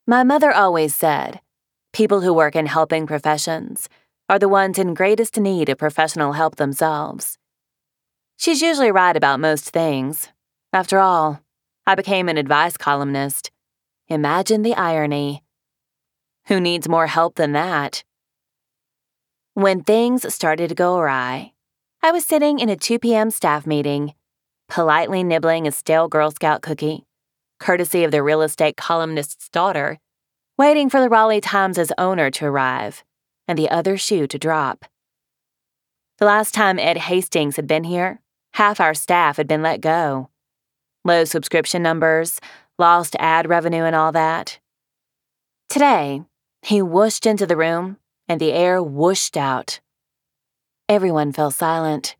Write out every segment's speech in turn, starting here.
My mother always said, people who work in helping professions are the ones in greatest need of professional help themselves. She's usually right about most things. After all, I became an advice columnist. Imagine the irony. Who needs more help than that? When things started to go awry, I was sitting in a 2 p.m. staff meeting, politely nibbling a stale Girl Scout cookie, courtesy of the real estate columnist's daughter, waiting for the Raleigh Times' owner to arrive and the other shoe to drop. The last time Ed Hastings had been here, half our staff had been let go. Low subscription numbers, lost ad revenue and all that. Today, he whooshed into the room and the air whooshed out. Everyone fell silent.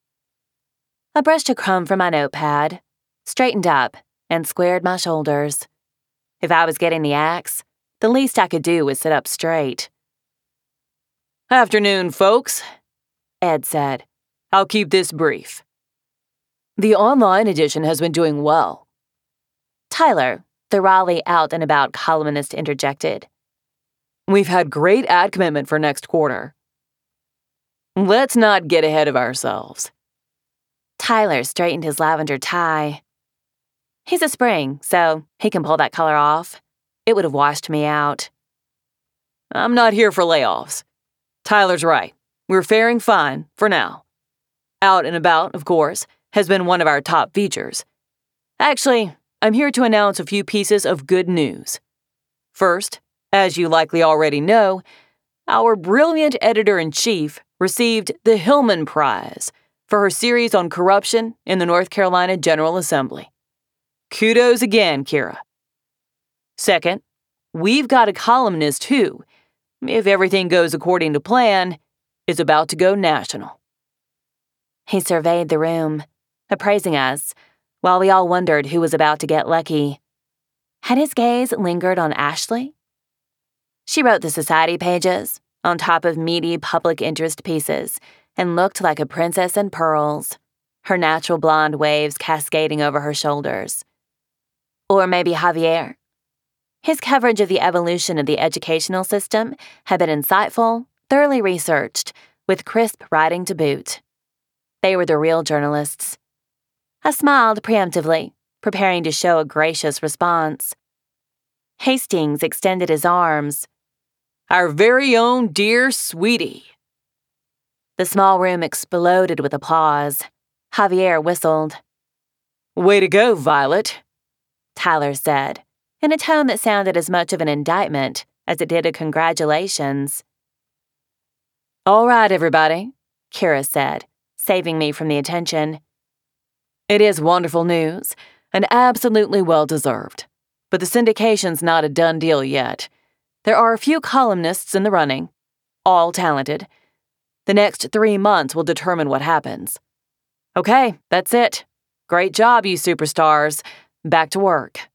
I brushed a crumb from my notepad, straightened up, and squared my shoulders. If I was getting the axe, the least I could do was sit up straight. "Afternoon, folks," Ed said. "I'll keep this brief. The online edition has been doing well." Tyler, the Raleigh out and about columnist, interjected. "We've had great ad commitment for next quarter." "Let's not get ahead of ourselves." Tyler straightened his lavender tie. He's a spring, so he can pull that color off. It would have washed me out. "I'm not here for layoffs. Tyler's right. We're faring fine, for now. Out and about, of course, has been one of our top features. Actually, I'm here to announce a few pieces of good news. First, as you likely already know, our brilliant editor-in-chief received the Hillman Prize for her series on corruption in the North Carolina General Assembly. Kudos again, Kira. Second, we've got a columnist who, if everything goes according to plan, is about to go national." He surveyed the room, appraising us, while we all wondered who was about to get lucky. Had his gaze lingered on Ashley? She wrote the society pages, on top of meaty public interest pieces, and looked like a princess in pearls, her natural blonde waves cascading over her shoulders. Or maybe Javier. His coverage of the evolution of the educational system had been insightful, thoroughly researched, with crisp writing to boot. They were the real journalists. I smiled preemptively, preparing to show a gracious response. Hastings extended his arms. "Our very own dear sweetie." The small room exploded with applause. Javier whistled. "Way to go, Violet," Tyler said, in a tone that sounded as much of an indictment as it did a congratulations. "All right, everybody," Kira said, saving me from the attention. "It is wonderful news, and absolutely well-deserved. But the syndication's not a done deal yet. There are a few columnists in the running, all talented. The next 3 months will determine what happens. Okay, that's it. Great job, you superstars. Back to work."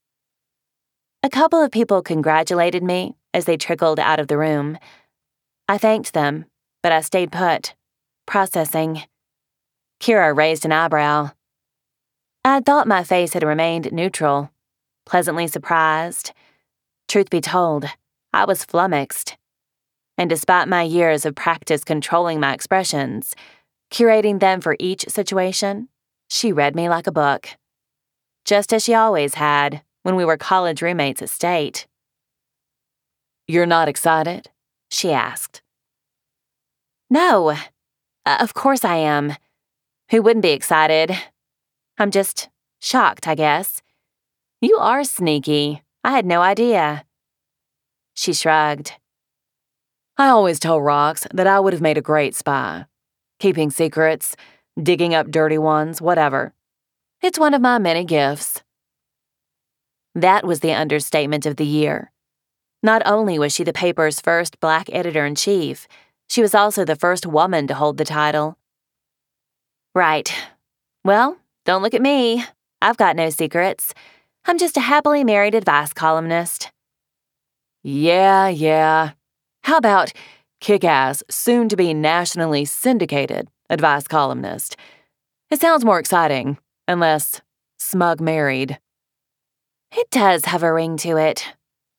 A couple of people congratulated me as they trickled out of the room. I thanked them, but I stayed put, processing. Kira raised an eyebrow. I'd thought my face had remained neutral, pleasantly surprised. Truth be told, I was flummoxed. And despite my years of practice controlling my expressions, curating them for each situation, she read me like a book. Just as she always had when we were college roommates at State. "You're not excited?" she asked. No, of course I am. Who wouldn't be excited? I'm just shocked, I guess. You are sneaky. I had no idea. She shrugged. "I always tell Rox that I would have made a great spy. Keeping secrets, digging up dirty ones, whatever. It's one of my many gifts." That was the understatement of the year. Not only was she the paper's first Black editor-in-chief, she was also the first woman to hold the title. Right. Well, don't look at me. I've got no secrets. I'm just a happily married advice columnist. Yeah. How about kick-ass, soon-to-be nationally syndicated advice columnist? It sounds more exciting, and less smug married. It does have a ring to it.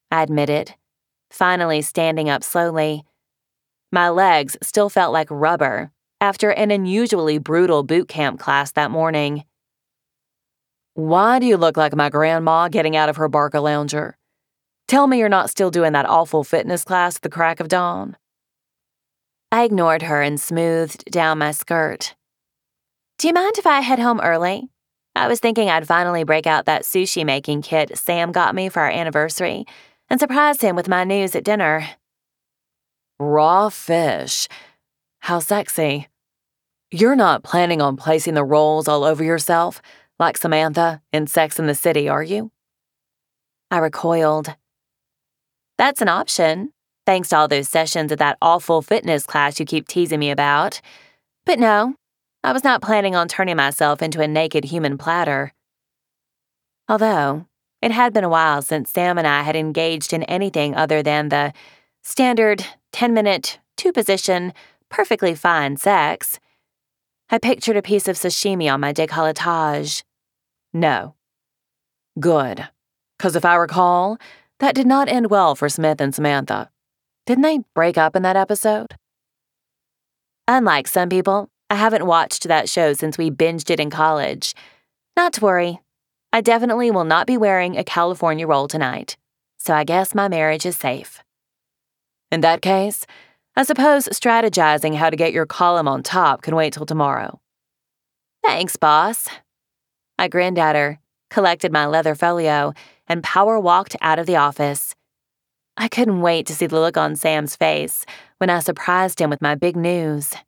I admitted, finally standing up slowly. My legs still felt like rubber after an unusually brutal boot camp class that morning. Why do you look like my grandma getting out of her Barcalounger? Tell me you're not still doing that awful fitness class at the crack of dawn. I ignored her and smoothed down my skirt. Do you mind if I head home early? I was thinking I'd finally break out that sushi making kit Sam got me for our anniversary and surprise him with my news at dinner. Raw fish. How sexy. You're not planning on placing the rolls all over yourself like Samantha in Sex and the City, are you? I recoiled. That's an option, thanks to all those sessions at that awful fitness class you keep teasing me about. But no, I was not planning on turning myself into a naked human platter. Although, it had been a while since Sam and I had engaged in anything other than the standard 10-minute, two-position, perfectly fine sex. I pictured a piece of sashimi on my décolletage. No. Good. 'Cause if I recall, that did not end well for Smith and Samantha. Didn't they break up in that episode? Unlike some people, I haven't watched that show since we binged it in college. Not to worry. I definitely will not be wearing a California roll tonight, so I guess my marriage is safe. In that case, I suppose strategizing how to get your column on top can wait till tomorrow. Thanks, boss. I grinned at her, collected my leather folio, and power walked out of the office. I couldn't wait to see the look on Sam's face when I surprised him with my big news.